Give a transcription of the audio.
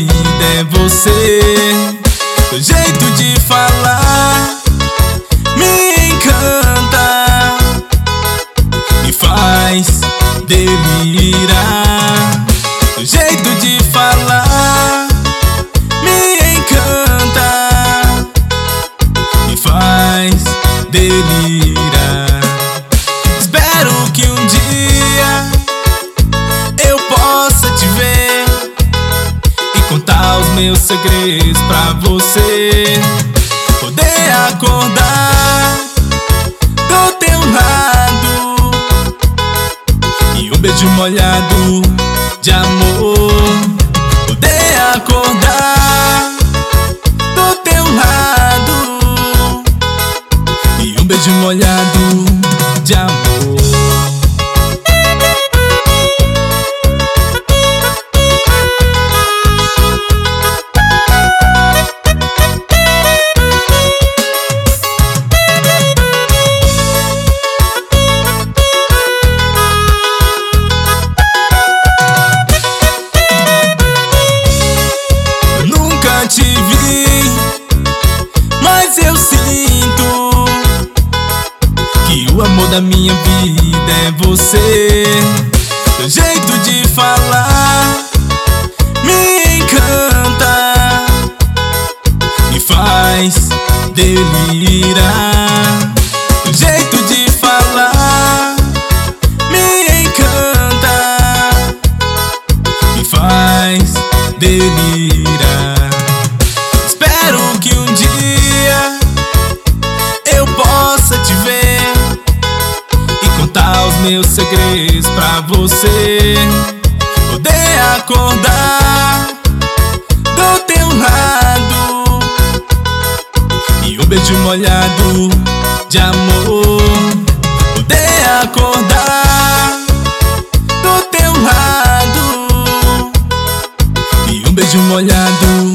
vida é você. Teu jeito de falar me encanta, me faz delirar. Teu jeito de falar me encanta, me faz delirar. Espero que um dia eu possa te ver e contar os meus segredos pra você. Poder acordar do teu lado e um beijo molhado de amor. Poder acordar do teu lado e um beijo molhado de amor. Te vi, mas eu sinto que o amor da minha vida é você. Teu jeito de falar me encanta, me faz delirar. Teu jeito de falar me encanta, me faz delirar. Espero que um dia eu possa te ver e contar os meus segredos pra você. Poder acordar do teu lado e um beijo molhado de amor. Poder acordar do teu lado e um beijo molhado